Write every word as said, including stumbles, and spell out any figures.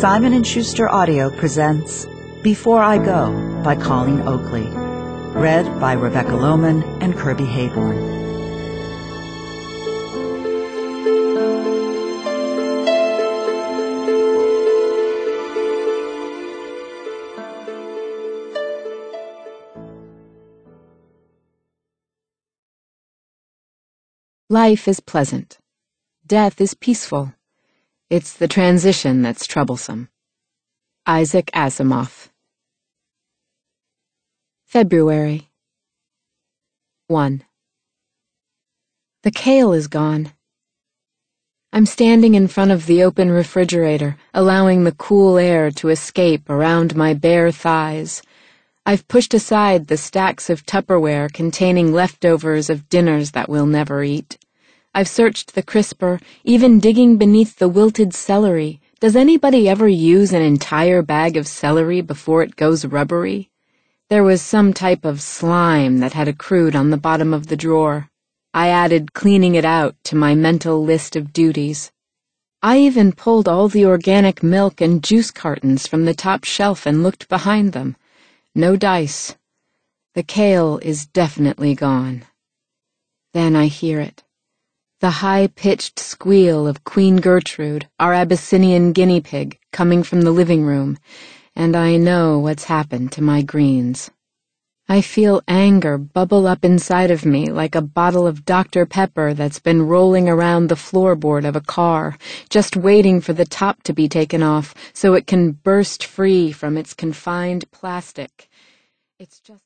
Simon and Schuster Audio presents Before I Go by Colleen Oakley, read by Rebecca Lohman and Kirby Hayborn. Life is pleasant. Death is peaceful. It's the transition that's troublesome. Isaac Asimov. February. one. The kale is gone. I'm standing in front of the open refrigerator, allowing the cool air to escape around my bare thighs. I've pushed aside the stacks of Tupperware containing leftovers of dinners that we'll never eat. I've searched the crisper, even digging beneath the wilted celery. Does anybody ever use an entire bag of celery before it goes rubbery? There was some type of slime that had accrued on the bottom of the drawer. I added cleaning it out to my mental list of duties. I even pulled all the organic milk and juice cartons from the top shelf and looked behind them. No dice. The kale is definitely gone. Then I hear it. The high-pitched squeal of Queen Gertrude, our Abyssinian guinea pig, coming from the living room, and I know what's happened to my greens. I feel anger bubble up inside of me like a bottle of Doctor Pepper that's been rolling around the floorboard of a car, just waiting for the top to be taken off so it can burst free from its confined plastic. It's just